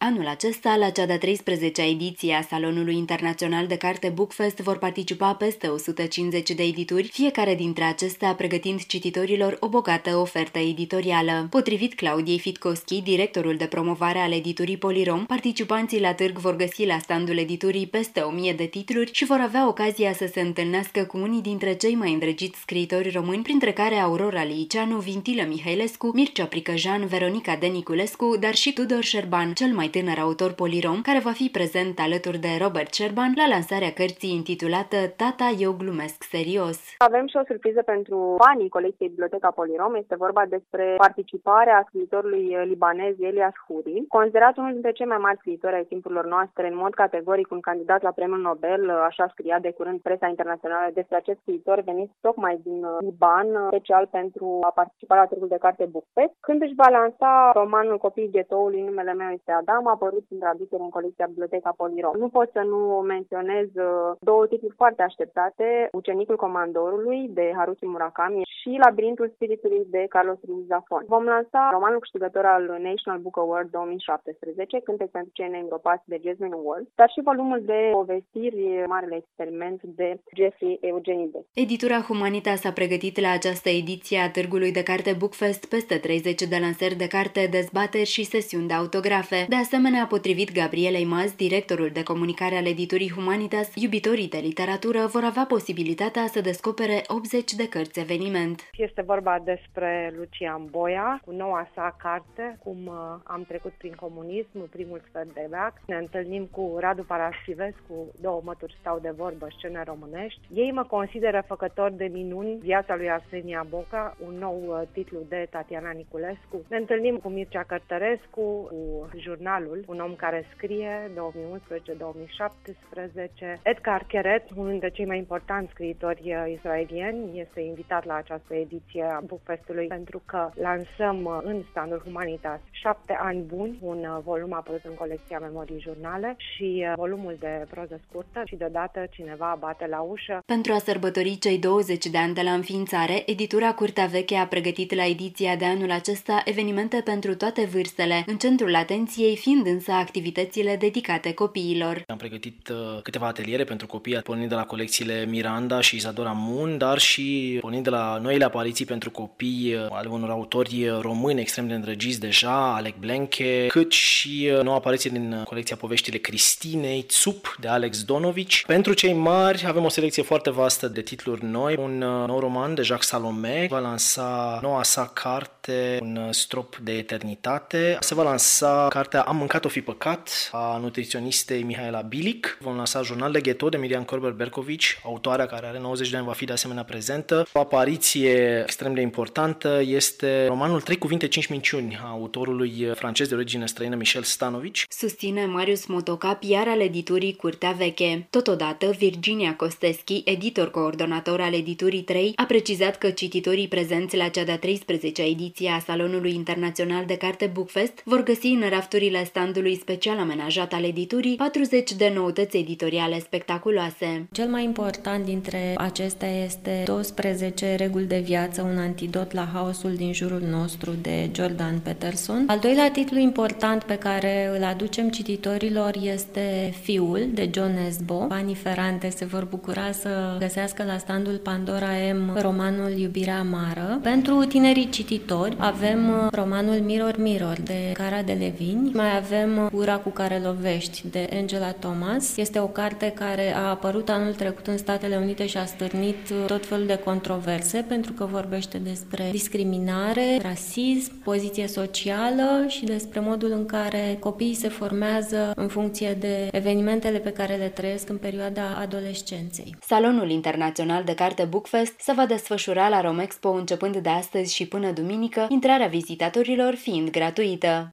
Anul acesta, la cea de-a 13-a ediție a Salonului Internațional de Carte Bookfest vor participa peste 150 de edituri, fiecare dintre acestea pregătind cititorilor o bogată ofertă editorială. Potrivit Claudiei Fitkovski, directorul de promovare al editurii Polirom, participanții la târg vor găsi la standul editurii peste 1000 de titluri și vor avea ocazia să se întâlnească cu unii dintre cei mai îndrăgiți scriitori români, printre care Aurora Liceanu, Vintilă Mihailescu, Mircea Pricăjan, Veronica Deniculescu, dar și Tudor Șerban, cel mai tânăr autor polirom, care va fi prezent alături de Robert Șerban la lansarea cărții intitulată Tata, eu glumesc serios. Avem și o surpriză pentru fanii colecției Biblioteca Polirom. Este vorba despre participarea scriitorului libanez Elias Huri, considerat unul dintre cei mai mari scriitori ai timpurilor noastre, în mod categoric un candidat la premiul Nobel, așa scria de curând presa internațională despre acest scriitor venit tocmai din Liban, special pentru a participa la târgul de carte Bookfest. Când își va lansa romanul Copiii Ghetoului, Numele meu este Adam, a apărut în traducere în colecția Biblioteca Polirom. Nu pot să nu menționez două titluri foarte așteptate: Ucenicul Comandorului de Haruki Murakami și Labirintul Spiritului de Carlos Ruiz Zafón. Vom lansa romanul câștigător al National Book Award 2017, Cântec pentru cei neîngropați de Jasmine Ward, dar și volumul de povestiri Marele Experiment de Jeffrey Eugenides. Editura Humanitas a pregătit la această ediție a târgului de carte Bookfest peste 30 de lansări de carte, dezbateri și sesiuni de autografe. De asemenea, potrivit Gabrielei Maz, directorul de comunicare al editurii Humanitas, iubitorii de literatură vor avea posibilitatea să descopere 80 de cărți eveniment. Este vorba despre Lucian Boia, cu noua sa carte, Cum am trecut prin comunism, primul sfert de veac. Ne întâlnim cu Radu Paraschivescu, Două mături stau de vorbă, scene românești. Ei mă consideră făcător de minuni, Viața lui Arsenia Boca, un nou titlu de Tatiana Niculescu. Ne întâlnim cu Mircea Cărtărescu, cu Jurnalul, un om care scrie, 2011-2017. Edgar Keret, unul dintre cei mai importanti scriitori israelieni, este invitat la această ediție a Bookfestului pentru că lansăm în standul Humanitas 7 ani buni, un volum apărut în colecția Memorii Jurnale și volumul de proză scurtă și deodată cineva bate la ușă. Pentru a sărbători cei 20 de ani de la înființare, editura Curtea Veche a pregătit la ediția de anul acesta evenimente pentru toate vârstele, în centrul atenției fiind însă activitățile dedicate copiilor. Am pregătit câteva ateliere pentru copii, pornind de la colecțiile Miranda și Isadora Mun, dar și pornind de la noile apariții pentru copii ale unor autori români extrem de îndrăgiți deja, Alec Blenche, cât și noua apariție din colecția Poveștile Cristinei, Țup, de Alex Donovici. Pentru cei mari avem o selecție foarte vastă de titluri noi. Un nou roman de Jacques Salomé va lansa noua sa carte, Un strop de eternitate. Se va lansa cartea Am mâncat o fi păcat, a nutriționistei Mihaela Bilic. Vom lansa Jurnal de gheto de Miriam Korber-Berkovici, autoarea care are 90 de ani va fi de asemenea prezentă. O apariție extrem de importantă este romanul 3 cuvinte, 5 minciuni a autorului francez de origine străină Michel Stanovici. Susține Marius Motocap, iar al editurii Curtea Veche. Totodată, Virginia Costeschi, editor coordonator al editurii 3, a precizat că cititorii prezenți la cea de-a 13-a ediție a Salonului Internațional de Carte Bookfest vor găsi în rafturile standului special amenajat al editurii 40 de noutăți editoriale spectaculoase. Cel mai important dintre acestea este 12 reguli de viață, un antidot la haosul din jurul nostru, de Jordan Peterson. Al doilea titlu important pe care îl aducem cititorilor este Fiul, de John Nesbo. Fanii Ferrante se vor bucura să găsească la standul Pandora M romanul Iubirea amară. Pentru tinerii cititori avem romanul Mirror Mirror, de Cara Delevingne. Mai avem Ura cu care lovești, de Angela Thomas. Este o carte care a apărut anul trecut în Statele Unite și a stârnit tot felul de controverse pentru că vorbește despre discriminare, rasism, poziție socială și despre modul în care copiii se formează în funcție de evenimentele pe care le trăiesc în perioada adolescenței. Salonul Internațional de Carte Bookfest se va desfășura la Romexpo începând de astăzi și până duminică, intrarea vizitatorilor fiind gratuită.